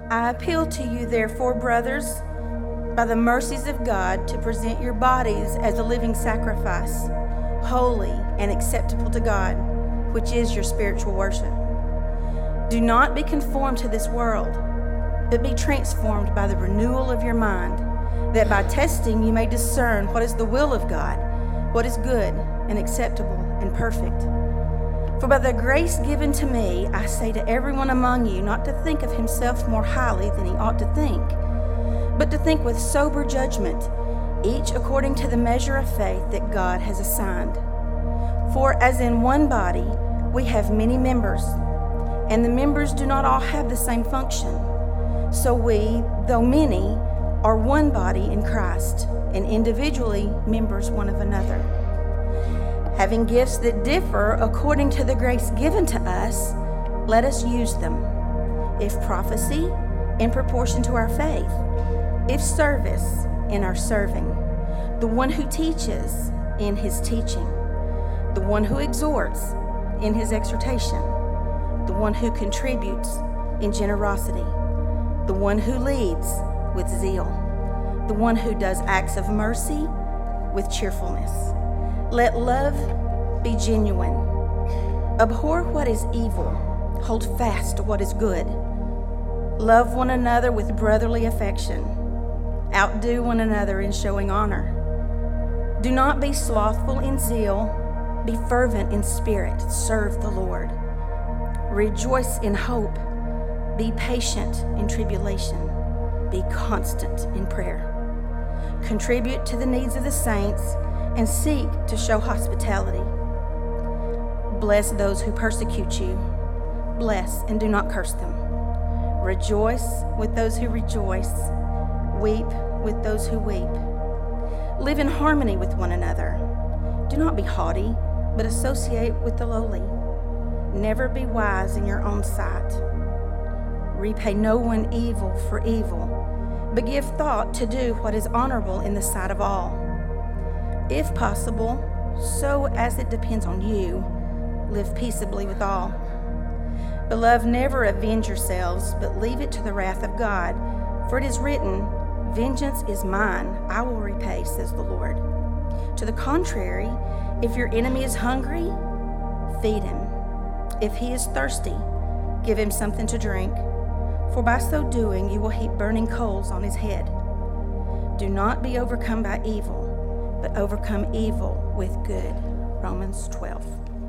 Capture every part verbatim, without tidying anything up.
I appeal to you, therefore, brothers, by the mercies of God, to present your bodies as a living sacrifice, holy and acceptable to God, which is your spiritual worship. Do not be conformed to this world, but be transformed by the renewal of your mind, that by testing you may discern what is the will of God, what is good and acceptable and perfect. For by the grace given to me, I say to everyone among you not to think of himself more highly than he ought to think, but to think with sober judgment, each according to the measure of faith that God has assigned. For as in one body we have many members, and the members do not all have the same function, so we, though many, are one body in Christ, and individually members one of another. Having gifts that differ according to the grace given to us, let us use them. If prophecy, in proportion to our faith. If service, in our serving. The one who teaches, in his teaching. The one who exhorts, in his exhortation. The one who contributes, in generosity. The one who leads, with zeal. The one who does acts of mercy, with cheerfulness. Let love be genuine. Abhor what is evil. Hold fast to what is good. Love one another with brotherly affection. Outdo one another in showing honor. Do not be slothful in zeal. Be fervent in spirit. Serve the Lord. Rejoice in hope. Be patient in tribulation. Be constant in prayer. Contribute to the needs of the saints and seek to show hospitality. Bless those who persecute you. Bless and do not curse them. Rejoice with those who rejoice. Weep with those who weep. Live in harmony with one another. Do not be haughty, but associate with the lowly. Never be wise in your own sight. Repay no one evil for evil, but give thought to do what is honorable in the sight of all. If possible, so as it depends on you, live peaceably with all. Beloved, never avenge yourselves, but leave it to the wrath of God. For it is written, "Vengeance is mine, I will repay," says the Lord. To the contrary, if your enemy is hungry, feed him. If he is thirsty, give him something to drink. For by so doing, you will heap burning coals on his head. Do not be overcome by evil, but overcome evil with good. Romans twelve.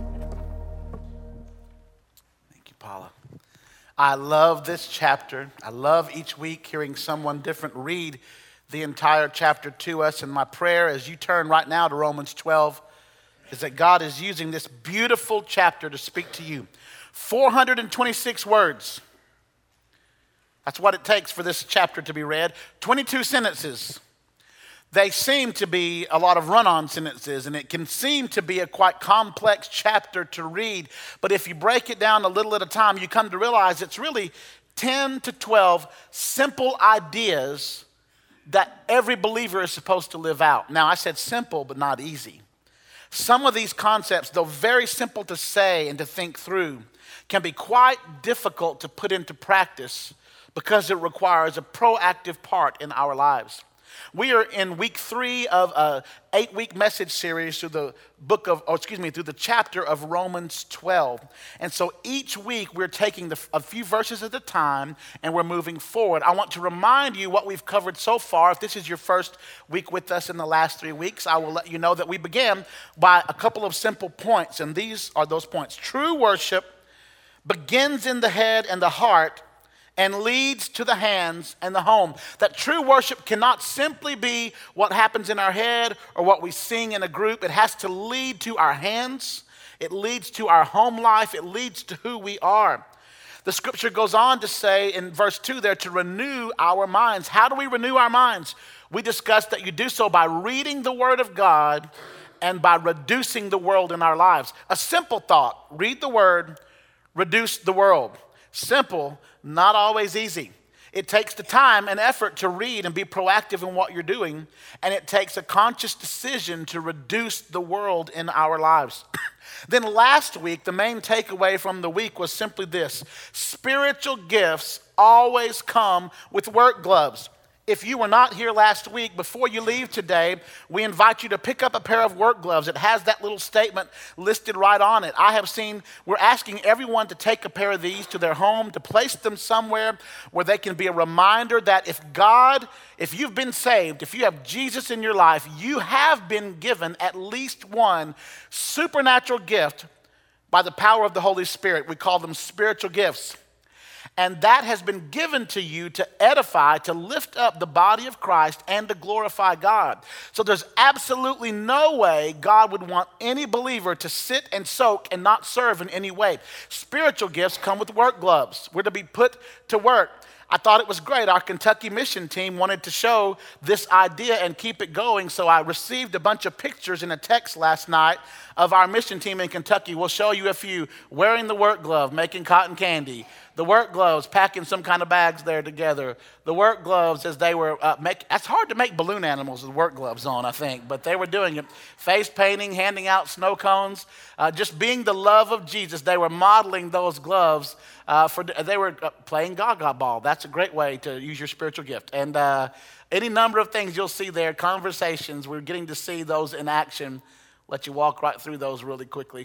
Thank you, Paula. I love this chapter. I love each week hearing someone different read the entire chapter to us. And my prayer as you turn right now to Romans twelve is that God is using this beautiful chapter to speak to you. four hundred twenty-six words. That's what it takes for this chapter to be read. twenty-two sentences. They seem to be a lot of run-on sentences, and it can seem to be a quite complex chapter to read. But if you break it down a little at a time, you come to realize it's really ten to twelve simple ideas that every believer is supposed to live out. Now, I said simple, but not easy. Some of these concepts, though very simple to say and to think through, can be quite difficult to put into practice because it requires a proactive part in our lives. We are in week three of a eight-week message series through the book of, or excuse me, through the chapter of Romans twelve. And so each week we're taking the, a few verses at a time and we're moving forward. I want to remind you what we've covered so far. If this is your first week with us in the last three weeks, I will let you know that we began by a couple of simple points, and these are those points. True worship begins in the head and the heart and leads to the hands and the home. That true worship cannot simply be what happens in our head or what we sing in a group. It has to lead to our hands. It leads to our home life. It leads to who we are. The scripture goes on to say in verse two there, to renew our minds. How do we renew our minds? We discussed that you do so by reading the word of God and by reducing the world in our lives. A simple thought: read the word, reduce the world. Simple, not always easy. It takes the time and effort to read and be proactive in what you're doing, and it takes a conscious decision to reduce the world in our lives. Then last week, the main takeaway from the week was simply this: spiritual gifts always come with work gloves. If you were not here last week, before you leave today, we invite you to pick up a pair of work gloves. It has that little statement listed right on it. I have seen, we're asking everyone to take a pair of these to their home, to place them somewhere where they can be a reminder that if God, if you've been saved, if you have Jesus in your life, you have been given at least one supernatural gift by the power of the Holy Spirit. We call them spiritual gifts. And that has been given to you to edify, to lift up the body of Christ and to glorify God. So there's absolutely no way God would want any believer to sit and soak and not serve in any way. Spiritual gifts come with work gloves. We're to be put to work. I thought it was great. Our Kentucky mission team wanted to show this idea and keep it going, so I received a bunch of pictures in a text last night of our mission team in Kentucky. We'll show you a few wearing the work glove, making cotton candy. The work gloves, packing some kind of bags there together. The work gloves as they were, uh, make, it's hard to make balloon animals with work gloves on, I think, but they were doing it. Face painting, handing out snow cones, uh, just being the love of Jesus. They were modeling those gloves. Uh, for They were uh, playing gaga ball. That's a great way to use your spiritual gift. And uh, any number of things you'll see there, conversations, we're getting to see those in action. Let you walk right through those really quickly.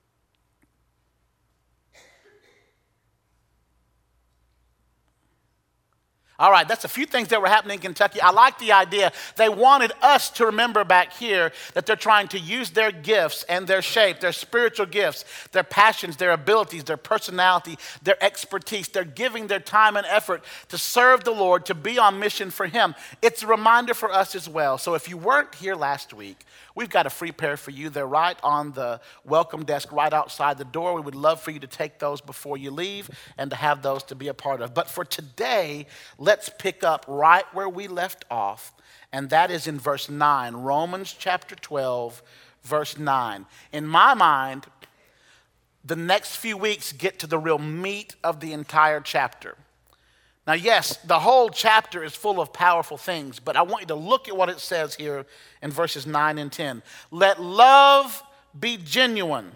All right, that's a few things that were happening in Kentucky. I like the idea. They wanted us to remember back here that they're trying to use their gifts and their shape, their spiritual gifts, their passions, their abilities, their personality, their expertise. They're giving their time and effort to serve the Lord, to be on mission for Him. It's a reminder for us as well. So if you weren't here last week, we've got a free pair for you. They're right on the welcome desk right outside the door. We would love for you to take those before you leave and to have those to be a part of. But for today, let's pick up right where we left off, and that is in verse nine, Romans chapter twelve, verse nine. In my mind, the next few weeks get to the real meat of the entire chapter. Now, yes, the whole chapter is full of powerful things, but I want you to look at what it says here in verses nine and ten. Let love be genuine.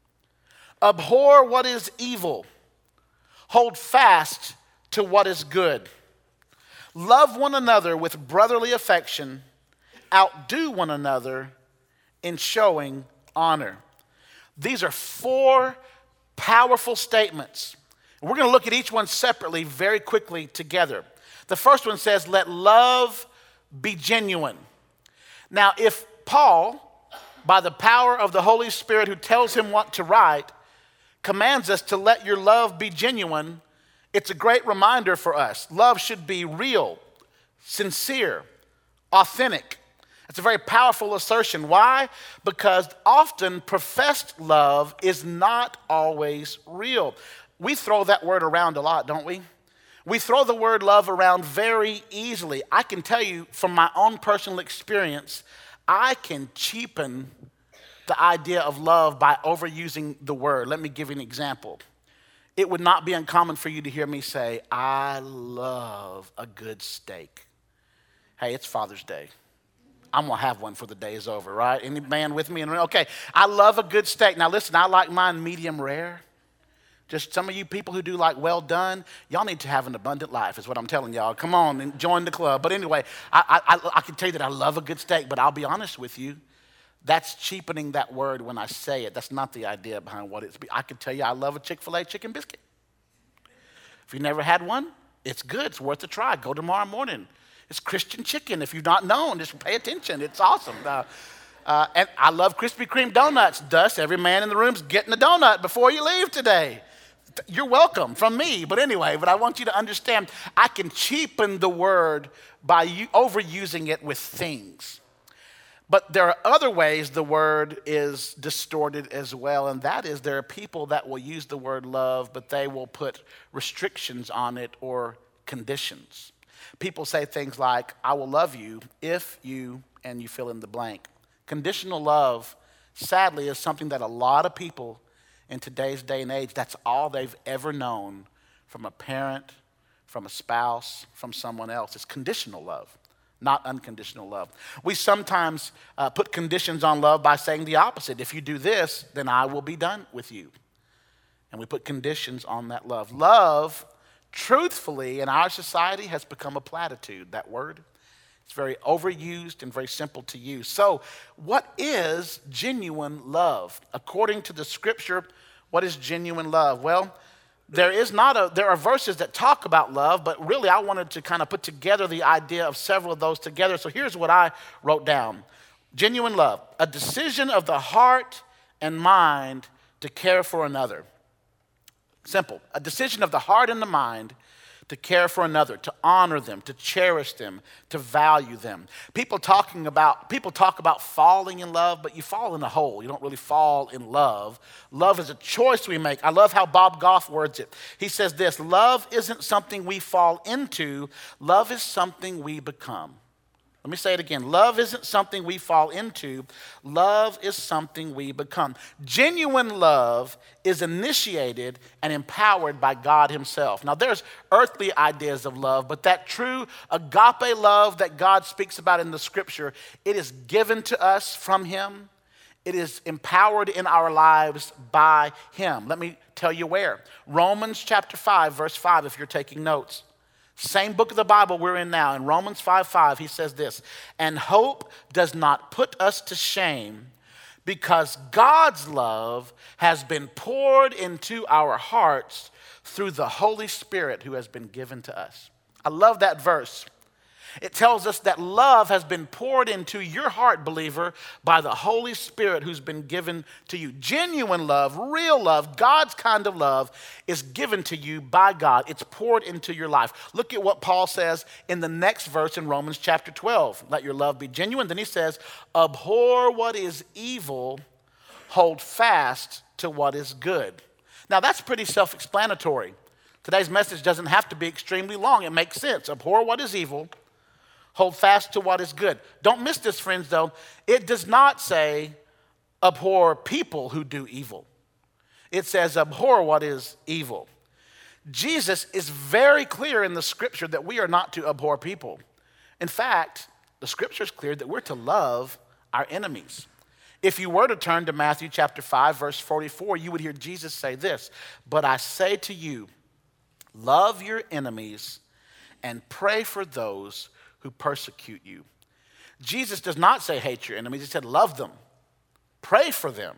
Abhor what is evil. Hold fast to what is good. Love one another with brotherly affection. Outdo one another in showing honor. These are four powerful statements. We're going to look at each one separately very quickly together. The first one says, let love be genuine. Now, if Paul, by the power of the Holy Spirit who tells him what to write, commands us to let your love be genuine, it's a great reminder for us. Love should be real, sincere, authentic. It's a very powerful assertion. Why? Because often professed love is not always real. We throw that word around a lot, don't we? We throw the word love around very easily. I can tell you from my own personal experience, I can cheapen the idea of love by overusing the word. Let me give you an example. It would not be uncommon for you to hear me say, I love a good steak. Hey, it's Father's Day. I'm going to have one for the day is over, right? Any man with me? Okay, I love a good steak. Now listen, I like mine medium rare. Just some of you people who do like well done, y'all need to have an abundant life is what I'm telling y'all. Come on and join the club. But anyway, I, I, I can tell you that I love a good steak, but I'll be honest with you. That's cheapening that word when I say it. That's not the idea behind what it's. I can tell you I love a Chick-fil-A chicken biscuit. If you've never had one, it's good. It's worth a try. Go tomorrow morning. It's Christian chicken. If you've not known, just pay attention. It's awesome. Uh, uh, and I love Krispy Kreme donuts. Thus, every man in the room's getting a donut before you leave today. You're welcome from me. But anyway, but I want you to understand, I can cheapen the word by you overusing it with things. But there are other ways the word is distorted as well, and that is there are people that will use the word love, but they will put restrictions on it or conditions. People say things like, I will love you if you, and you fill in the blank. Conditional love, sadly, is something that a lot of people in today's day and age, that's all they've ever known from a parent, from a spouse, from someone else. It's conditional love, not unconditional love. We sometimes uh, put conditions on love by saying the opposite. If you do this, then I will be done with you. And we put conditions on that love. Love, truthfully, in our society has become a platitude, that word. It's very overused and very simple to use. So what is genuine love? According to the scripture, what is genuine love? Well, there is not a, there are verses that talk about love, but really I wanted to kind of put together the idea of several of those together. So here's what I wrote down. Genuine love, a decision of the heart and mind to care for another. Simple, a decision of the heart and the mind to care for another, to honor them, to cherish them, to value them. People talking about people talk about falling in love, but you fall in a hole. You don't really fall in love. Love is a choice we make. I love how Bob Goff words it. He says this, love isn't something we fall into, love is something we become. Let me say it again. Love isn't something we fall into. Love is something we become. Genuine love is initiated and empowered by God himself. Now, there's earthly ideas of love, but that true agape love that God speaks about in the scripture, it is given to us from him. It is empowered in our lives by him. Let me tell you where. Romans chapter five, verse five, if you're taking notes. Same book of the Bible we're in now. In Romans five five, he says this, and hope does not put us to shame because God's love has been poured into our hearts through the Holy Spirit who has been given to us. I love that verse. It tells us that love has been poured into your heart, believer, by the Holy Spirit who's been given to you. Genuine love, real love, God's kind of love is given to you by God. It's poured into your life. Look at what Paul says in the next verse in Romans chapter twelve. Let your love be genuine. Then he says, abhor what is evil, hold fast to what is good. Now that's pretty self-explanatory. Today's message doesn't have to be extremely long. It makes sense. Abhor what is evil, hold fast to what is good. Don't miss this, friends, though. It does not say abhor people who do evil. It says abhor what is evil. Jesus is very clear in the scripture that we are not to abhor people. In fact, the scripture is clear that we're to love our enemies. If you were to turn to Matthew chapter five, verse forty-four, you would hear Jesus say this, but I say to you, love your enemies and pray for those who persecute you. Jesus does not say hate your enemies. He said love them. Pray for them.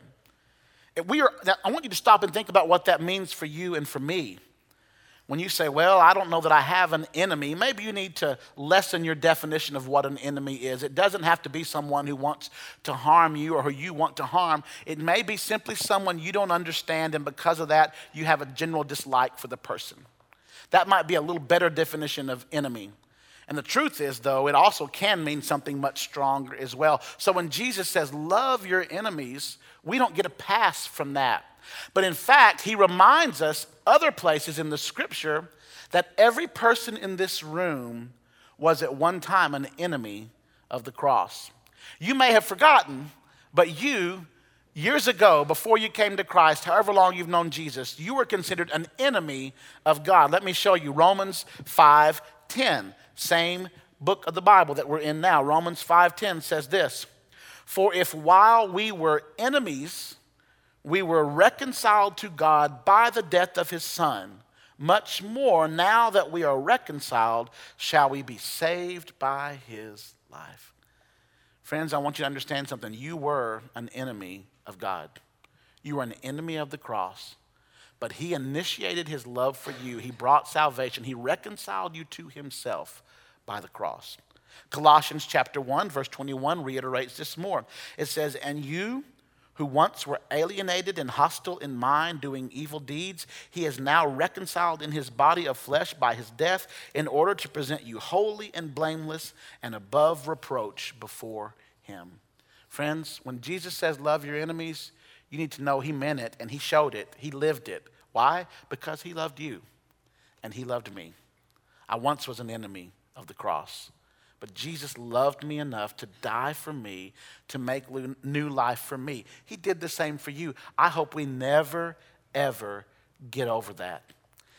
And we are, I want you to stop and think about what that means for you and for me. When you say, well, I don't know that I have an enemy, maybe you need to lessen your definition of what an enemy is. It doesn't have to be someone who wants to harm you or who you want to harm. It may be simply someone you don't understand, and because of that, you have a general dislike for the person. That might be a little better definition of enemy. And the truth is, though, it also can mean something much stronger as well. So when Jesus says, love your enemies, we don't get a pass from that. But in fact, he reminds us other places in the scripture that every person in this room was at one time an enemy of the cross. You may have forgotten, but you, years ago, before you came to Christ, however long you've known Jesus, you were considered an enemy of God. Let me show you Romans five ten. Same book of the Bible that we're in now. Romans five ten says this, for if while we were enemies, we were reconciled to God by the death of his son, much more now that we are reconciled, shall we be saved by his life. Friends, I want you to understand something. You were an enemy of God. You were an enemy of the cross. But he initiated his love for you. He brought salvation. He reconciled you to himself by the cross. Colossians chapter one, verse twenty-one reiterates this more. It says, and you who once were alienated and hostile in mind, doing evil deeds, he is now reconciled in his body of flesh by his death in order to present you holy and blameless and above reproach before him. Friends, when Jesus says love your enemies, you need to know he meant it and he showed it. He lived it. Why? Because he loved you and he loved me. I once was an enemy of the cross, but Jesus loved me enough to die for me, to make new life for me. He did the same for you. I hope we never, ever get over that.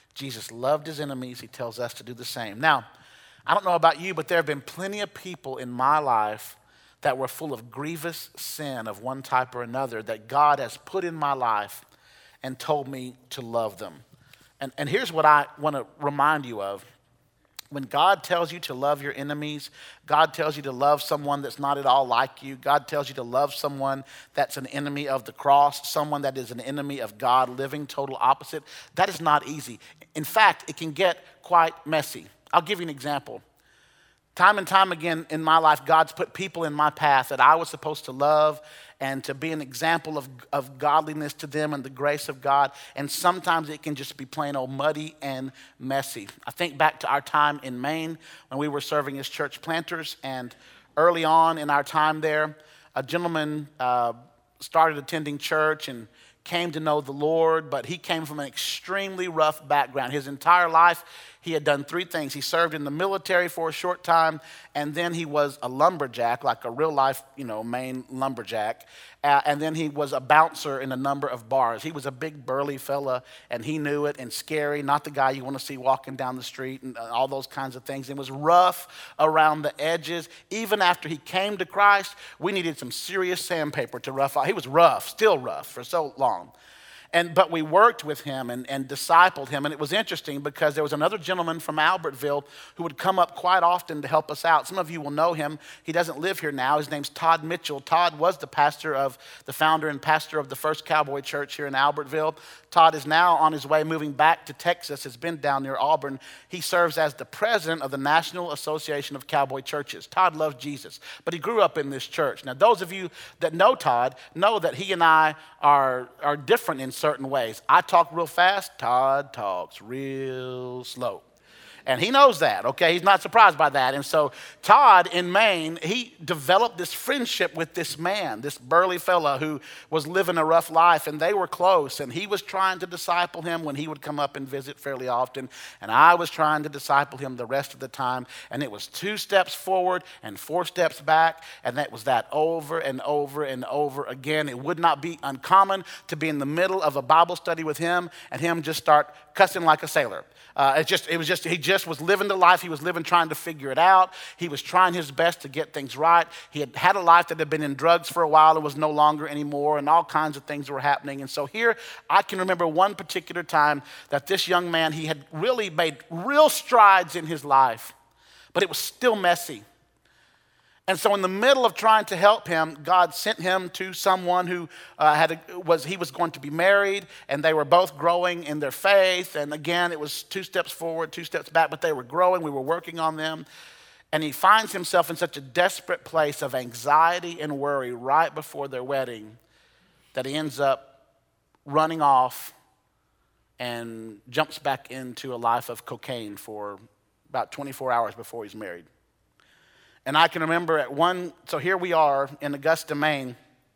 Jesus loved his enemies. He tells us to do the same. Now, I don't know about you, but there have been plenty of people in my life that were full of grievous sin of one type or another that God has put in my life and told me to love them. And, and here's what I want to remind you of. When God tells you to love your enemies, God tells you to love someone that's not at all like you, God tells you to love someone that's an enemy of the cross, someone that is an enemy of God, living total opposite, that is not easy. In fact, it can get quite messy. I'll give you an example. Time and time again in my life, God's put people in my path that I was supposed to love and to be an example of, of godliness to them and the grace of God. And sometimes it can just be plain old muddy and messy. I think back to our time in Maine when we were serving as church planters. And early on in our time there, a gentleman uh, started attending church and came to know the Lord, but he came from an extremely rough background. His entire life, he had done three things. He served in the military for a short time, and then he was a lumberjack, like a real life, you know, Maine lumberjack. Uh, and then he was a bouncer in a number of bars. He was a big burly fella, and he knew it, and scary, not the guy you want to see walking down the street and all those kinds of things. It was rough around the edges. Even after he came to Christ, we needed some serious sandpaper to rough out. He was rough, still rough for so long. And, but we worked with him and, and discipled him. And it was interesting because there was another gentleman from Albertville who would come up quite often to help us out. Some of you will know him. He doesn't live here now. His name's Todd Mitchell. Todd was the pastor of, the founder and pastor of the First Cowboy Church here in Albertville. Todd is now on his way moving back to Texas, has been down near Auburn. He serves as the president of the National Association of Cowboy Churches. Todd loves Jesus, but he grew up in this church. Now, those of you that know Todd know that he and I are, are different in certain ways. I talk real fast. Todd talks real slow. And he knows that, okay? He's not surprised by that. And so Todd in Maine, he developed this friendship with this man, this burly fella who was living a rough life, and they were close. And he was trying to disciple him when he would come up and visit fairly often. And I was trying to disciple him the rest of the time. And it was two steps forward and four steps back. And that was that over and over and over again. It would not be uncommon to be in the middle of a Bible study with him and him just start cussing like a sailor. Uh, it just, it was just, he just was living the life he was living, trying to figure it out. He was trying his best to get things right. He had had a life that had been in drugs for a while and was no longer anymore, and all kinds of things were happening. And so here, I can remember one particular time that this young man, he had really made real strides in his life, but it was still messy. And so in the middle of trying to help him, God sent him to someone who uh, had a, was he was going to be married, and they were both growing in their faith. And again, it was two steps forward, two steps back, but they were growing. We were working on them. And he finds himself in such a desperate place of anxiety and worry right before their wedding that he ends up running off and jumps back into a life of cocaine for about twenty-four hours before he's married. And I can remember at one, so here we are in Augusta, Maine,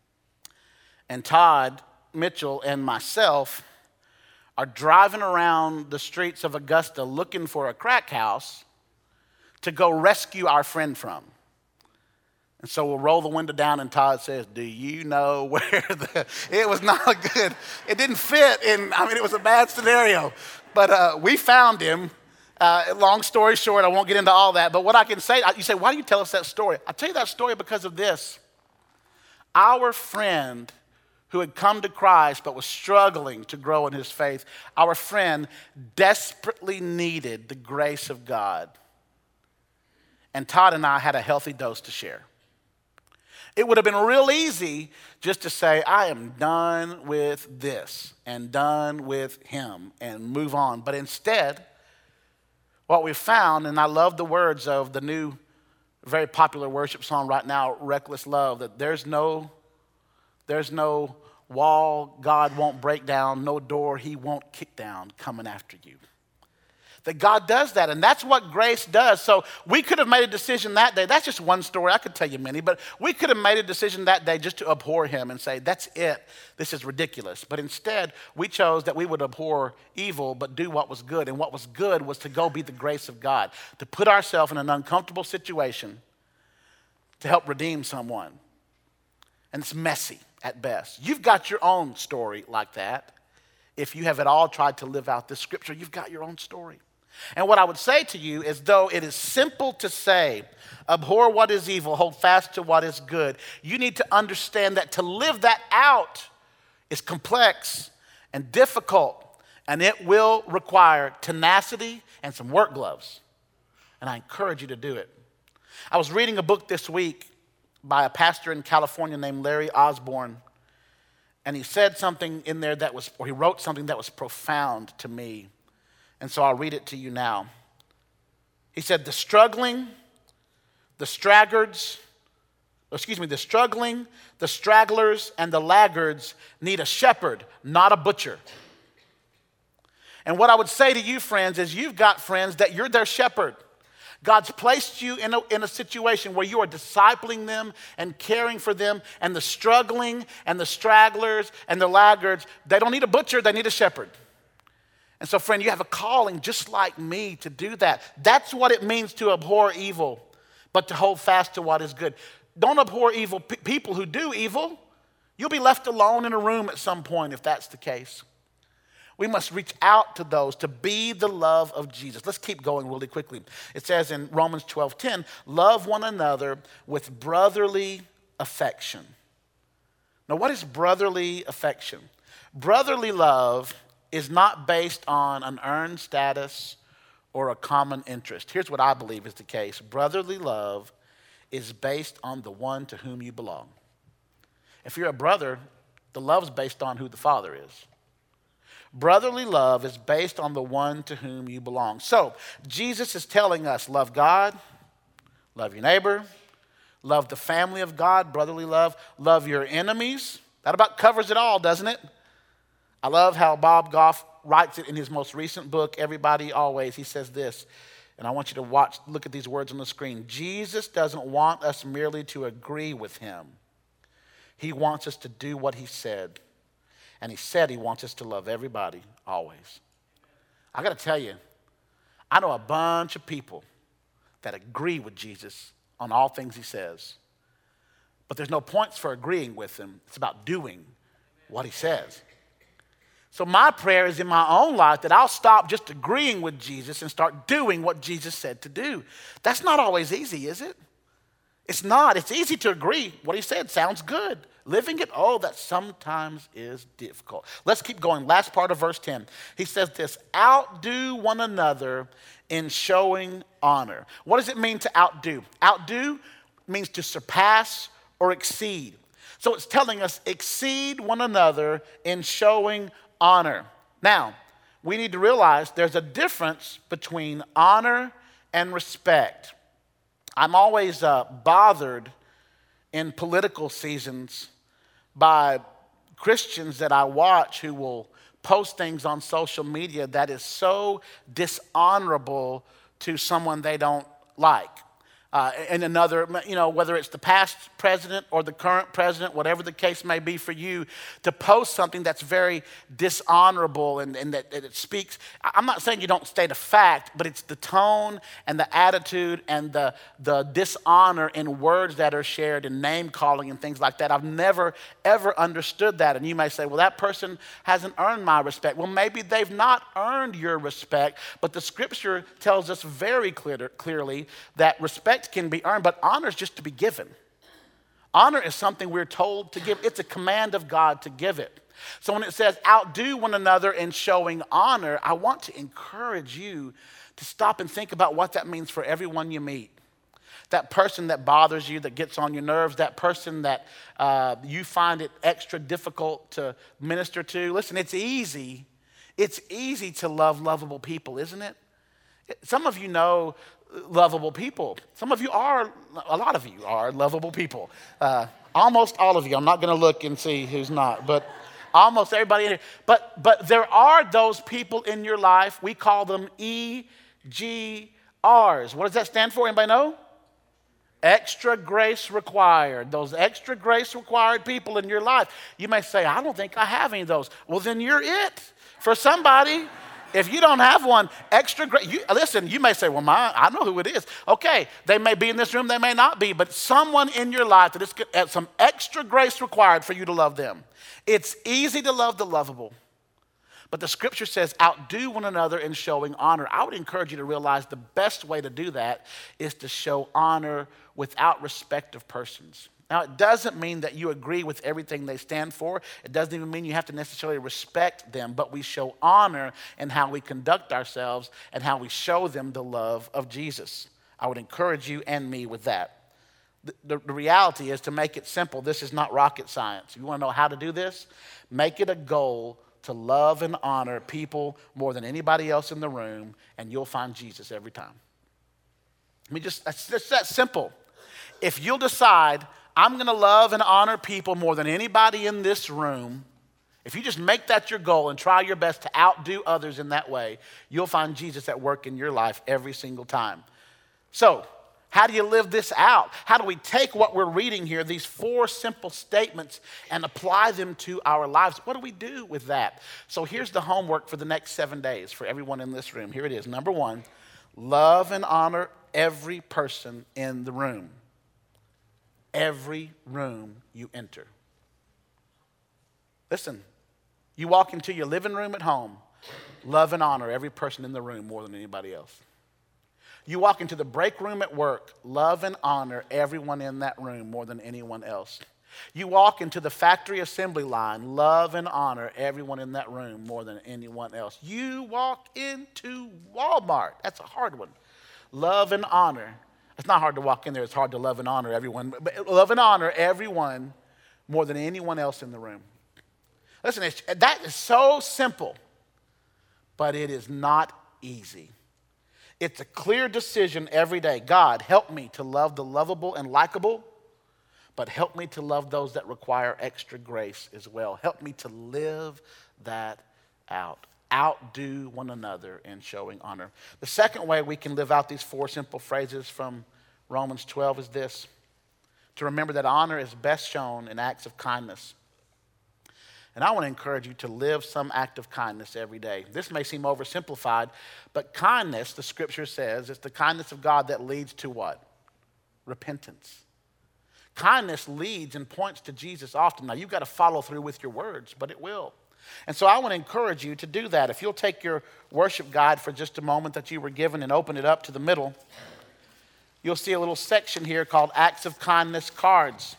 and Todd Mitchell and myself are driving around the streets of Augusta looking for a crack house to go rescue our friend from. And so we'll roll the window down and Todd says, do you know where the, it was not a good, it didn't fit in, I mean, it was a bad scenario. But uh, we found him. Uh, long story short, I won't get into all that, but what I can say, you say, why do you tell us that story? I tell you that story because of this. Our friend who had come to Christ but was struggling to grow in his faith, our friend desperately needed the grace of God. And Todd and I had a healthy dose to share. It would have been real easy just to say, I am done with this and done with him and move on. But instead, what we found, and I love the words of the new, very popular worship song right now, Reckless Love, that there's no, there's no wall God won't break down, no door he won't kick down coming after you. That God does that, and that's what grace does. So we could have made a decision that day. That's just one story. I could tell you many, but we could have made a decision that day just to abhor him and say, that's it. This is ridiculous. But instead, we chose that we would abhor evil but do what was good. And what was good was to go be the grace of God, to put ourselves in an uncomfortable situation to help redeem someone. And it's messy at best. You've got your own story like that. if you have at all tried to live out this scripture. You've got your own story. And what I would say to you is, though it is simple to say, abhor what is evil, hold fast to what is good, you need to understand that to live that out is complex and difficult, and it will require tenacity and some work gloves. And I encourage you to do it. I was reading a book this week by a pastor in California named Larry Osborne, and he said something in there that was, or he wrote something that was profound to me. And so I'll read it to you now. He said, the struggling, the straggards, excuse me, the struggling, the stragglers, and the laggards need a shepherd, not a butcher. And what I would say to you, friends, is you've got friends that you're their shepherd. God's placed you in a, in a situation where you are discipling them and caring for them, and the struggling and the stragglers and the laggards, they don't need a butcher, they need a shepherd. And so, friend, you have a calling just like me to do that. That's what it means to abhor evil, but to hold fast to what is good. Don't abhor evil pe- people who do evil. You'll be left alone in a room at some point if that's the case. We must reach out to those to be the love of Jesus. Let's keep going really quickly. It says in Romans twelve ten, love one another with brotherly affection. Now, what is brotherly affection? Brotherly love is not based on an earned status or a common interest. Here's what I believe is the case. Brotherly love is based on the one to whom you belong. If you're a brother, the love's based on who the Father is. Brotherly love is based on the one to whom you belong. So, Jesus is telling us, love God, love your neighbor, love the family of God, brotherly love, love your enemies. That about covers it all, doesn't it? I love how Bob Goff writes it in his most recent book, Everybody Always. He says this, and I want you to watch, look at these words on the screen. Jesus doesn't want us merely to agree with him. He wants us to do what he said. And he said he wants us to love everybody always. I got to tell you, I know a bunch of people that agree with Jesus on all things he says. But there's no points for agreeing with him. It's about doing what he says. So my prayer is in my own life that I'll stop just agreeing with Jesus and start doing what Jesus said to do. That's not always easy, is it? It's not. It's easy to agree. What he said sounds good. Living it, oh, that sometimes is difficult. Let's keep going. Last part of verse ten. He says this, outdo one another in showing honor. What does it mean to outdo? Outdo means to surpass or exceed. So it's telling us exceed one another in showing honor. Now, we need to realize there's a difference between honor and respect. I'm always uh, bothered in political seasons by Christians that I watch who will post things on social media that is so dishonorable to someone they don't like. Uh, and another, you know, whether it's the past president or the current president, whatever the case may be for you, to post something that's very dishonorable and, and that, that it speaks. I'm not saying you don't state a fact, but it's the tone and the attitude and the, the dishonor in words that are shared and name calling and things like that. I've never, ever understood that. And you may say, well, that person hasn't earned my respect. Well, maybe they've not earned your respect, but the scripture tells us very clear, clearly that respect can be earned, but honor is just to be given. Honor is something we're told to give. It's a command of God to give it. So when it says outdo one another in showing honor, I want to encourage you to stop and think about what that means for everyone you meet. That person that bothers you, that gets on your nerves, that person that uh, you find it extra difficult to minister to. Listen, it's easy. It's easy to love lovable people, isn't it? Some of you know lovable people. Some of you are, a lot of you are lovable people. Uh, almost all of you. I'm not going to look and see who's not, but almost everybody in here. But, but there are those people in your life, we call them E G Rs. What does that stand for? Anybody know? Extra grace required. Those extra grace required people in your life. You may say, I don't think I have any of those. Well, then you're it for somebody. If you don't have one, extra grace, you, listen, you may say, well, my, I know who it is. Okay, they may be in this room, they may not be, but someone in your life that has some extra grace required for you to love them. It's easy to love the lovable, But the scripture says, outdo one another in showing honor. I would encourage you to realize the best way to do that is to show honor without respect of persons. Now, it doesn't mean that you agree with everything they stand for. It doesn't even mean you have to necessarily respect them, but we show honor in how we conduct ourselves and how we show them the love of Jesus. I would encourage you and me with that. The, the, the reality is, to make it simple, this is not rocket science. You want to know how to do this? Make it a goal to love and honor people more than anybody else in the room, and you'll find Jesus every time. I mean, just, it's just that simple. If you'll decide, I'm going to love and honor people more than anybody in this room, if you just make that your goal and try your best to outdo others in that way, you'll find Jesus at work in your life every single time. So, how do you live this out? How do we take what we're reading here, these four simple statements, and apply them to our lives? What do we do with that? So here's the homework for the next seven days for everyone in this room. Here it is. Number one, love and honor every person in the room. Every room you enter. Listen, you walk into your living room at home, love and honor every person in the room more than anybody else. You walk into the break room at work, love and honor everyone in that room more than anyone else. You walk into the factory assembly line, love and honor everyone in that room more than anyone else. You walk into Walmart, that's a hard one. Love and honor. It's not hard to walk in there, it's hard to love and honor everyone, but love and honor everyone more than anyone else in the room. Listen, it's, that is so simple, but it is not easy. It's a clear decision every day. God, help me to love the lovable and likable, but help me to love those that require extra grace as well. Help me to live that out. Outdo one another in showing honor. The second way we can live out these four simple phrases from Romans twelve is this: to remember that honor is best shown in acts of kindness. And I want to encourage you to live some act of kindness every day. This may seem oversimplified, but kindness, the scripture says, it's the kindness of God that leads to what? Repentance. Kindness leads and points to Jesus often. Now, you've got to follow through with your words, but it will. And so I want to encourage you to do that. If you'll take your worship guide for just a moment that you were given and open it up to the middle, you'll see a little section here called Acts of Kindness Cards.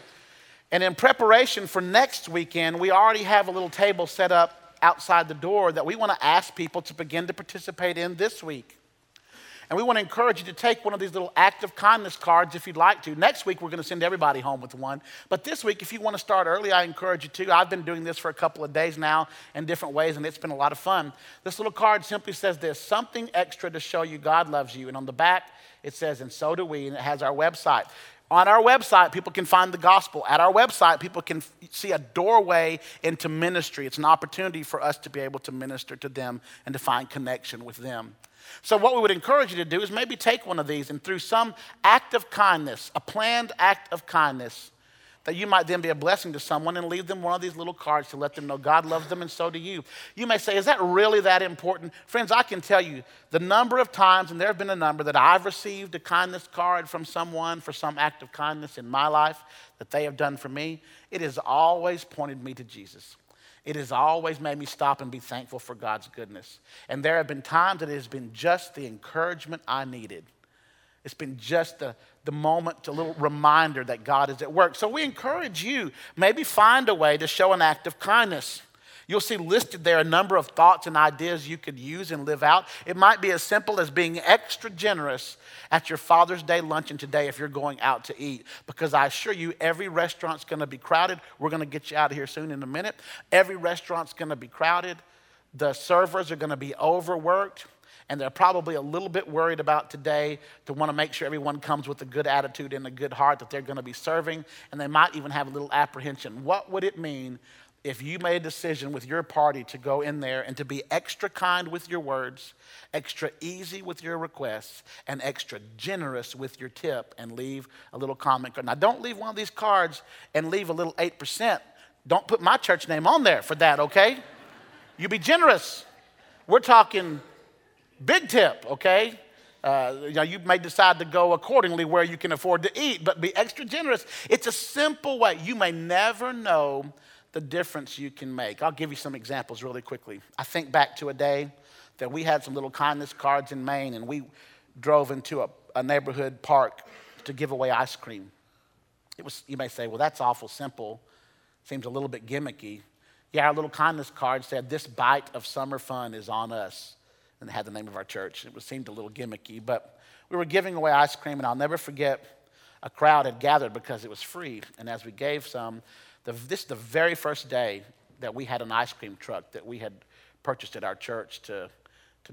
And in preparation for next weekend, we already have a little table set up outside the door that we want to ask people to begin to participate in this week. And we want to encourage you to take one of these little act of kindness cards if you'd like to. Next week, we're going to send everybody home with one. But this week, if you want to start early, I encourage you to. I've been doing this for a couple of days now in different ways, and it's been a lot of fun. This little card simply says this: something extra to show you God loves you. And on the back, it says, and so do we, and it has our website. On our website, people can find the gospel. At our website, people can f- see a doorway into ministry. It's an opportunity for us to be able to minister to them and to find connection with them. So what we would encourage you to do is maybe take one of these, and through some act of kindness, a planned act of kindness, that you might then be a blessing to someone and leave them one of these little cards to let them know God loves them and so do you. You may say, is that really that important? Friends, I can tell you the number of times, and there have been a number, that I've received a kindness card from someone for some act of kindness in my life that they have done for me. It has always pointed me to Jesus. It has always made me stop and be thankful for God's goodness. And there have been times that it has been just the encouragement I needed. It's been just the, the moment, a little reminder that God is at work. So we encourage you, maybe find a way to show an act of kindness. You'll see listed there a number of thoughts and ideas you could use and live out. It might be as simple as being extra generous at your Father's Day luncheon today if you're going out to eat. Because I assure you, every restaurant's going to be crowded. We're going to get you out of here soon in a minute. Every restaurant's going to be crowded. The servers are going to be overworked. And they're probably a little bit worried about today to want to make sure everyone comes with a good attitude and a good heart that they're going to be serving. And they might even have a little apprehension. What would it mean if you made a decision with your party to go in there and to be extra kind with your words, extra easy with your requests, and extra generous with your tip, and leave a little comment card? Now, don't leave one of these cards and leave a little eight percent. Don't put my church name on there for that, okay? You be generous. We're talking big tip, okay? Uh, you know, you may decide to go accordingly where you can afford to eat, but be extra generous. It's a simple way. You may never know the difference you can make. I'll give you some examples really quickly. I think back to a day that we had some little kindness cards in Maine, and we drove into a, a neighborhood park to give away ice cream. It was, you may say, well, that's awful simple. Seems a little bit gimmicky. Yeah, our little kindness card said, "This bite of summer fun is on us," and it had the name of our church. It was, seemed a little gimmicky, but we were giving away ice cream, and I'll never forget, a crowd had gathered because it was free, and as we gave some, the, this is the very first day that we had an ice cream truck that we had purchased at our church to, to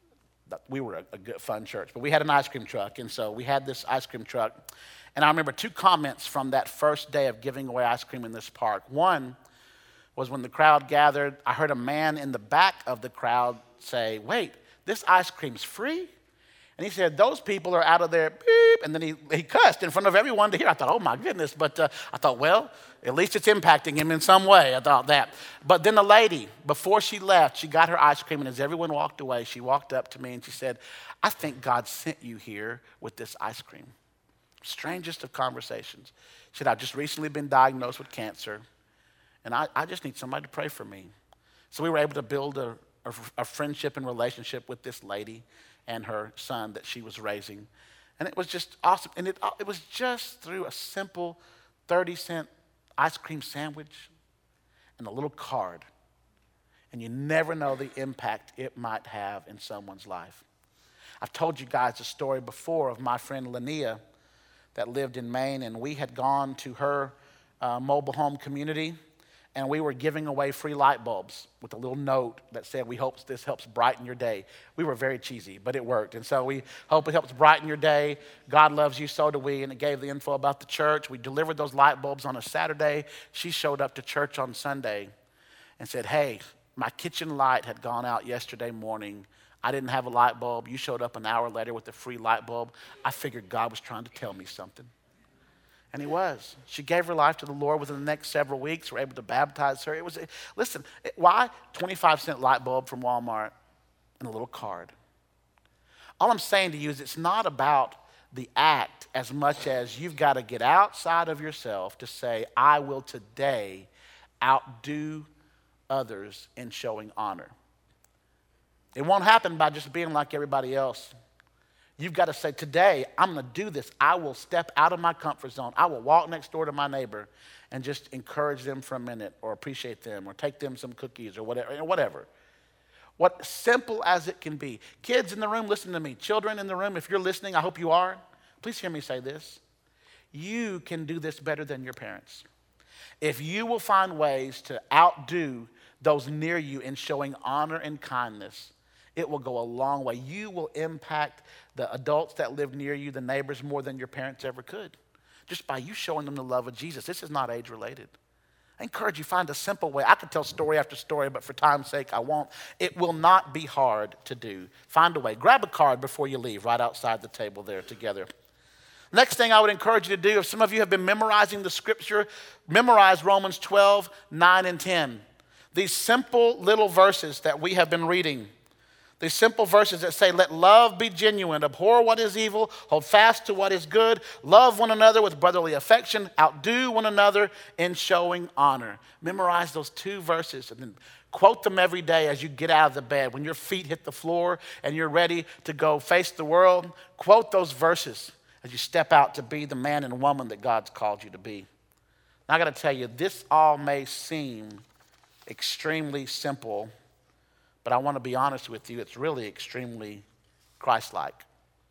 we were a, a good, fun church, but we had an ice cream truck, and so we had this ice cream truck. And I remember two comments from that first day of giving away ice cream in this park. One was when the crowd gathered, I heard a man in the back of the crowd say, "Wait, this ice cream's free?" And he said, "Those people are out of there, beep." And then he, he cussed in front of everyone to hear. I thought, oh my goodness. But uh, I thought, well, at least it's impacting him in some way. I thought that. But then the lady, before she left, she got her ice cream. And as everyone walked away, she walked up to me and she said, "I think God sent you here with this ice cream." Strangest of conversations. She said, "I've just recently been diagnosed with cancer, and I, I just need somebody to pray for me." So we were able to build a, a, a friendship and relationship with this lady and her son that she was raising. And it was just awesome. And it, it was just through a simple thirty cent ice cream sandwich and a little card. And you never know the impact it might have in someone's life. I've told you guys a story before of my friend Linnea that lived in Maine, and we had gone to her uh, mobile home community, and we were giving away free light bulbs with a little note that said, "We hope this helps brighten your day." We were very cheesy, but it worked. And so we hope it helps brighten your day. God loves you, so do we. And it gave the info about the church. We delivered those light bulbs on a Saturday. She showed up to church on Sunday and said, "Hey, my kitchen light had gone out yesterday morning. I didn't have a light bulb. You showed up an hour later with a free light bulb. I figured God was trying to tell me something." And he was. She gave her life to the Lord within the next several weeks. We were able to baptize her. It was, listen, why? twenty-five cent light bulb from Walmart and a little card. All I'm saying to you is it's not about the act as much as you've got to get outside of yourself to say, "I will today outdo others in showing honor." It won't happen by just being like everybody else. You've got to say, "Today, I'm going to do this. I will step out of my comfort zone. I will walk next door to my neighbor and just encourage them for a minute or appreciate them or take them some cookies or whatever." Or whatever. What simple as it can be. Kids in the room, listen to me. Children in the room, if you're listening, I hope you are. Please hear me say this. You can do this better than your parents. If you will find ways to outdo those near you in showing honor and kindness, it will go a long way. You will impact the adults that live near you, the neighbors, more than your parents ever could. Just by you showing them the love of Jesus. This is not age-related. I encourage you, find a simple way. I could tell story after story, but for time's sake, I won't. It will not be hard to do. Find a way. Grab a card before you leave, right outside the table there together. Next thing I would encourage you to do, if some of you have been memorizing the scripture, memorize Romans twelve, nine, and ten. These simple little verses that we have been reading. These simple verses that say, "Let love be genuine, abhor what is evil, hold fast to what is good, love one another with brotherly affection, outdo one another in showing honor." Memorize those two verses and then quote them every day as you get out of the bed. When your feet hit the floor and you're ready to go face the world, quote those verses as you step out to be the man and woman that God's called you to be. Now I got to tell you, this all may seem extremely simple, but I want to be honest with you, it's really extremely Christ-like.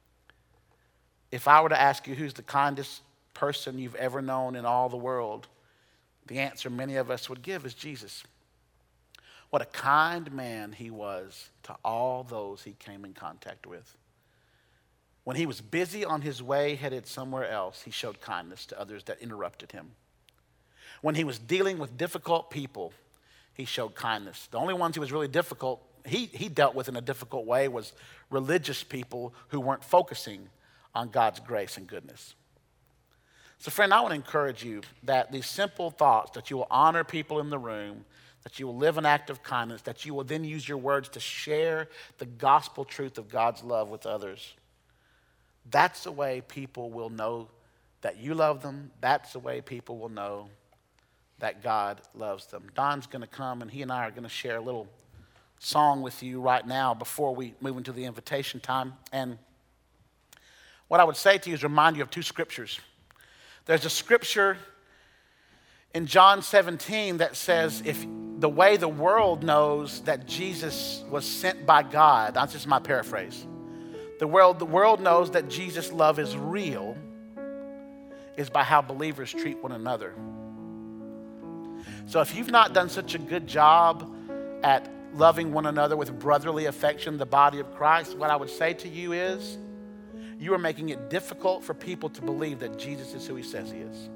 If I were to ask you who's the kindest person you've ever known in all the world, the answer many of us would give is Jesus. What a kind man he was to all those he came in contact with. When he was busy on his way headed somewhere else, he showed kindness to others that interrupted him. When he was dealing with difficult people, he showed kindness. The only ones he was really difficult, he, he dealt with in a difficult way was religious people who weren't focusing on God's grace and goodness. So friend, I want to encourage you that these simple thoughts, that you will honor people in the room, that you will live an act of kindness, that you will then use your words to share the gospel truth of God's love with others. That's the way people will know that you love them. That's the way people will know that God loves them. Don's going to come, and he and I are going to share a little song with you right now before we move into the invitation time. And what I would say to you is remind you of two scriptures. There's a scripture in John seventeen that says, if the way the world knows that Jesus was sent by God, that's just my paraphrase. The world, the world knows that Jesus' love is real is by how believers treat one another. So if you've not done such a good job at loving one another with brotherly affection, the body of Christ, what I would say to you is, you are making it difficult for people to believe that Jesus is who he says he is.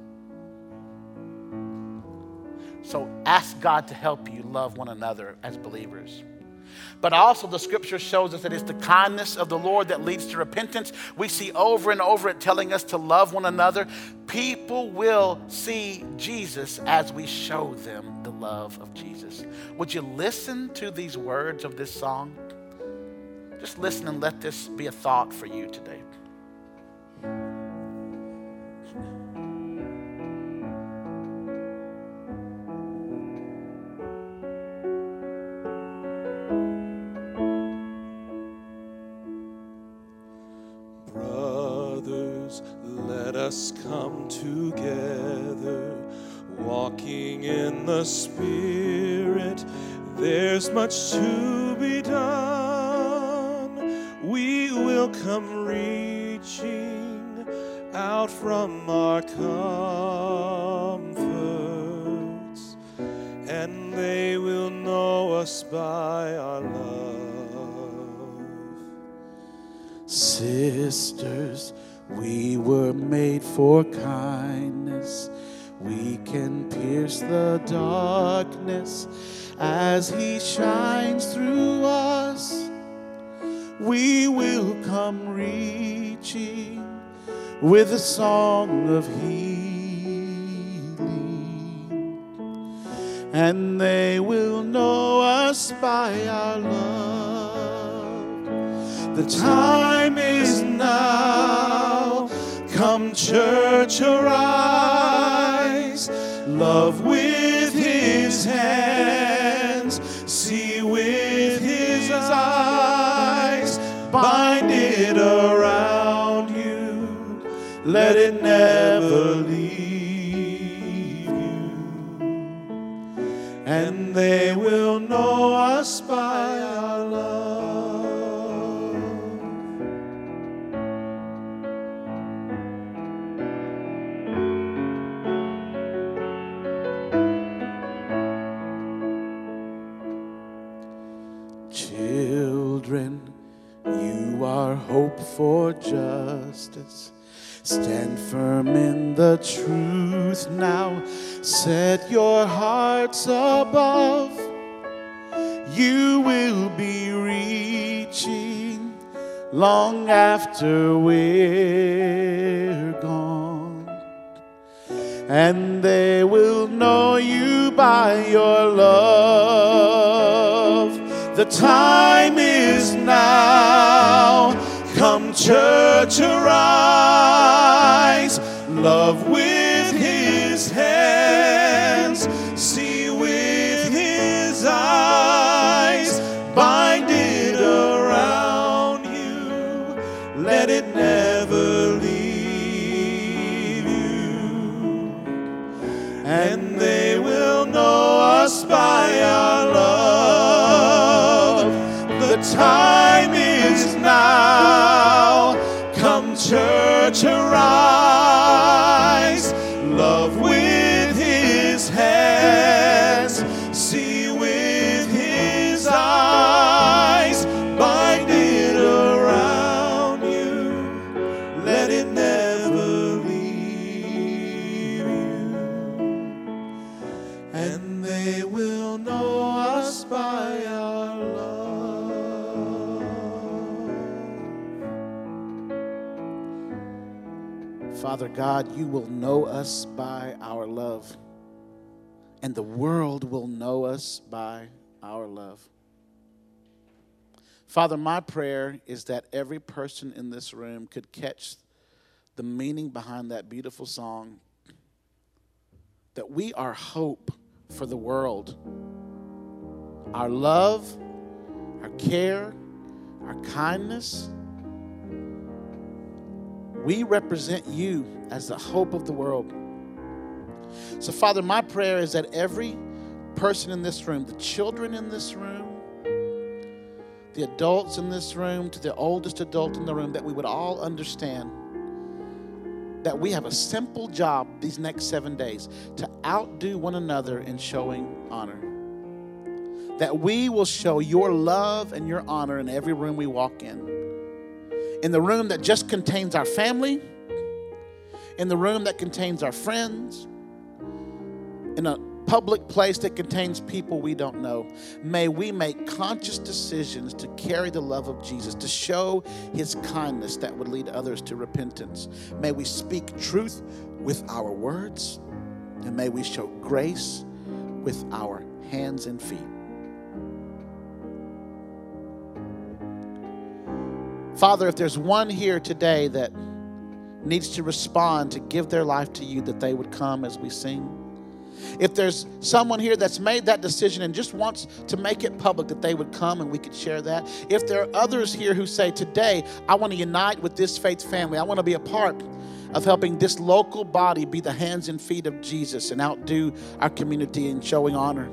So ask God to help you love one another as believers. But also the scripture shows us that it's the kindness of the Lord that leads to repentance. We see over and over it telling us to love one another. People will see Jesus as we show them the love of Jesus. Would you listen to these words of this song? Just listen and let this be a thought for you today. Let us come together, walking in the Spirit. There's much to be done. We will come reaching out from our comforts, and they will know us by our love. Sisters, we were made for kindness. We can pierce the darkness as he shines through us. We will come reaching with a song of healing, and they will know us by our love. The time is now. Come, church, arise. Love with his hands, see with his eyes. Bind it around you, let it never leave you. And they will know us by our love. Children, you are hope for justice. Stand firm in the truth now. Set your hearts above. You will be reaching long after we're gone, and they will know you by your love. The time is now. Come, church, arise. Love with his hands, see with his eyes. Bind it around you, let it never leave you. And they will know us by our love. The time is now. Come, church, arise. Love with his hands, see with his eyes. Bind it around you, let it never leave you. And they will know us by our love. Father God, you will know us by our love, and the world will know us by our love. Father, my prayer is that every person in this room could catch the meaning behind that beautiful song that we are hope for the world. Our love, our care, our kindness, we represent you as the hope of the world. So, Father, my prayer is that every person in this room, the children in this room, the adults in this room, to the oldest adult in the room, that we would all understand that we have a simple job these next seven days to outdo one another in showing honor. That we will show your love and your honor in every room we walk in. In the room that just contains our family, in the room that contains our friends, in a public place that contains people we don't know. May we make conscious decisions to carry the love of Jesus, to show his kindness that would lead others to repentance. May we speak truth with our words, and may we show grace with our hands and feet. Father, if there's one here today that needs to respond, to give their life to you, that they would come as we sing. If there's someone here that's made that decision and just wants to make it public, that they would come and we could share that. If there are others here who say, today, I want to unite with this faith family. I want to be a part of helping this local body be the hands and feet of Jesus and outdo our community in showing honor.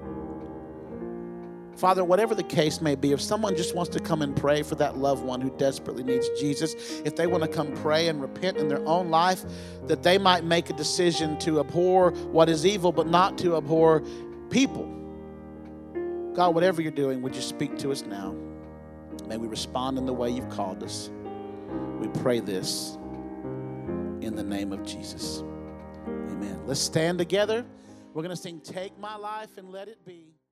Father, whatever the case may be, if someone just wants to come and pray for that loved one who desperately needs Jesus, if they want to come pray and repent in their own life, that they might make a decision to abhor what is evil, but not to abhor people. God, whatever you're doing, would you speak to us now? May we respond in the way you've called us. We pray this in the name of Jesus. Amen. Let's stand together. We're going to sing, Take My Life and Let It Be.